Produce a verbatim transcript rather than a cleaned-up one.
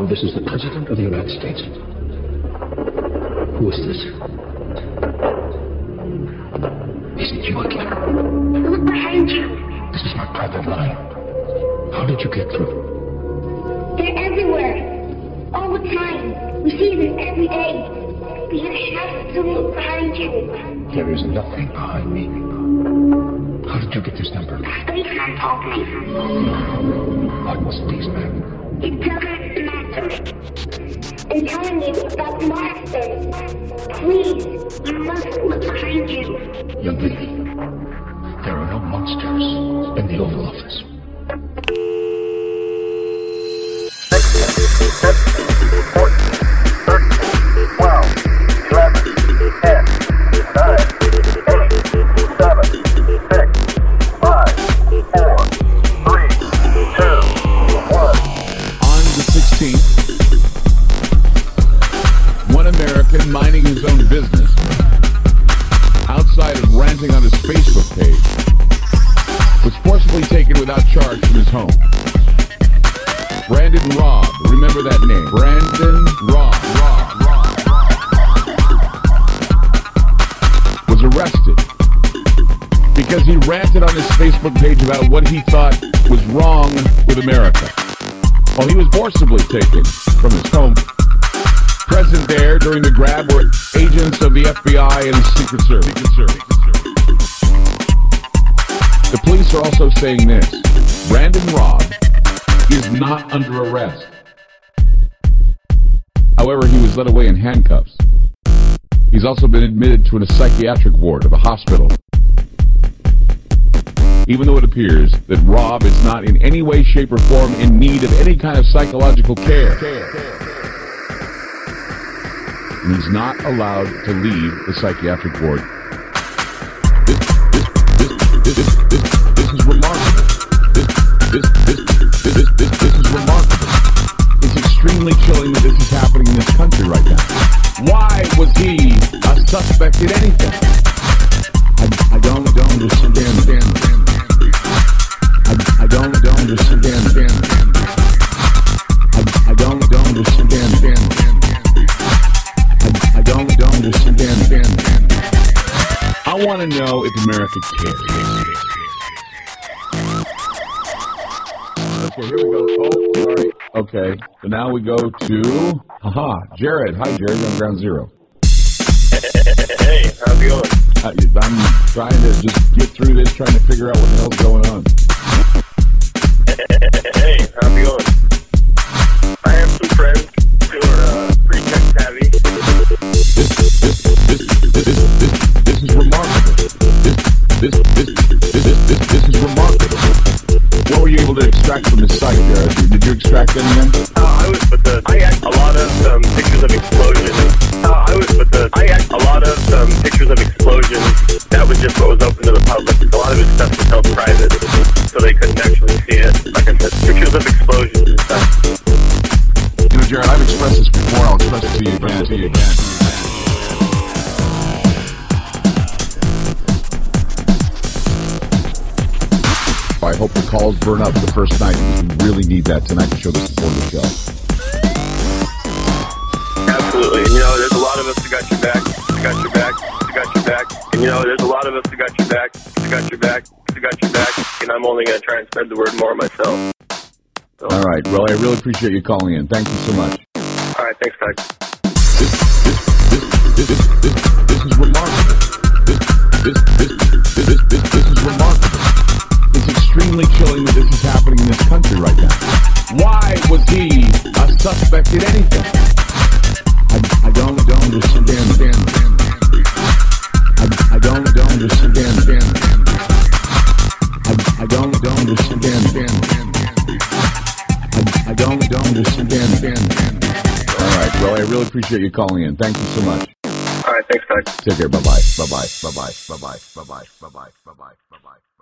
know this is the President of the United States. Who is this? Is it you again? Look behind you. This is my private line. How did you get through? They're everywhere. All the time. We see them every day. But you have to look behind you. There is nothing behind me. How did you get this number? Spaceman told me. What was Spaceman? It doesn't matter. I'm telling you about the monsters. Please, you must look behind you. Young lady, there are no monsters in the Oval Office. One American minding his own business outside of ranting on his Facebook page was forcibly taken without charge from his home. Brandon Raub, remember that name? Brandon Raub, Raub, Raub, was arrested because he ranted on his Facebook page about what he thought was wrong with America. While he was forcibly taken from his home. Present there during the grab were agents of the F B I and the Secret Service. The police are also saying this: Brandon Raub is not under arrest. However, he was led away in handcuffs. He's also been admitted to a psychiatric ward of a hospital. Even though it appears that Raub is not in any way, shape, or form in need of any kind of psychological care. And he's not allowed to leave the psychiatric ward. This, this, this, this, this, this, this is remarkable. This, this, this, this, this, this, this is remarkable. It's extremely chilling that this is happening in this country right now. Why was he a suspect in anything? I, I don't, don't understand. I, I don't, don't understand. I, I don't, don't understand. I don't, don't understand. I want to know if America cares. Okay, here we go. Oh, sorry. Okay, so now we go to, haha, Jared. Hi, Jared. I'm Ground Zero. Hey, how's it going? Uh, I'm trying to just get through this, trying to figure out what the hell's going on. Hey, how's it going? I have some friends who are uh, pretty tech savvy. This, this, this, this, this, this, this is remarkable. This, this, this, this, this, this, this is remarkable. What were you able to extract from the site, Jared? Did you extract anything? Uh, I was with the, I had a lot of um, pictures of explosions. Uh, I was with the, I had a lot of um, pictures of explosions. That was just what was open to the public. A lot of his stuff was held private, so they couldn't actually see it. Like I said, pictures of explosions and stuff. You know, Jared, I've expressed this before. I'll express it to you again. To you again. I hope the calls burn up the first night, because we really need that tonight to show the support of the show. Absolutely. And, you know, there's a lot of us who got your back, who got your back, who got your back. And, you know, there's a lot of us who got your back, who got your back, who got your back. And I'm only going to try and spread the word more myself. So. All right. Well, I really appreciate you calling in. Thank you so much. All right. Thanks, Doug. This, this, this, this, this, this, this is remarkable. This, this, this, this, this, this, this is remarkable. It's extremely chilling that this is happening in this country right now. Why was he a suspect in anything? I, I don't, don't understand. I, I don't, don't understand. I, I don't, don't understand. I, I don't, don't understand. All right. Well, I really appreciate you calling in. Thank you so much. All right. Thanks, Doug. Take care. Bye-bye. Bye-bye. Bye-bye. Bye-bye. Bye-bye. Bye-bye. Bye-bye. Bye-bye.